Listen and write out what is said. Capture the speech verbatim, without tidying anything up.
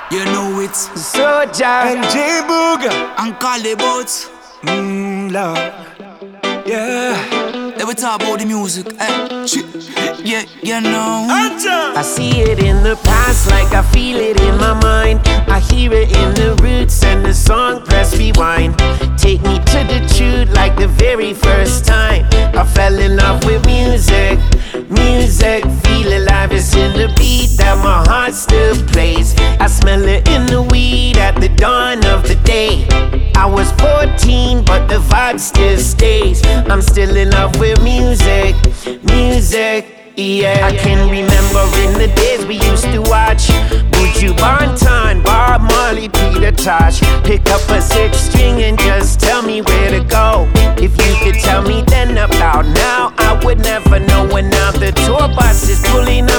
You know it's Soldier and J Booga and call the boats. Mmm, love. Yeah. Let me talk about the music. Eh? Yeah, you know. I see it in the past like I feel it in my mind. I hear it in the roots and the song press rewind. Take me to the truth like the very first time I fell in love with music. Music, feel alive, it's in the beat that my heart still plays. I smell it in the weed at the dawn of the day. I was fourteen but the vibe still stays. I'm still in love with music, music. Yeah, I can remember in the days we used to watch Buju Banton, Bob Marley, Peter Tosh. Pick up a six string and just tell me where to go. If you could tell me then about now, I would never know. When now the tour bus is pulling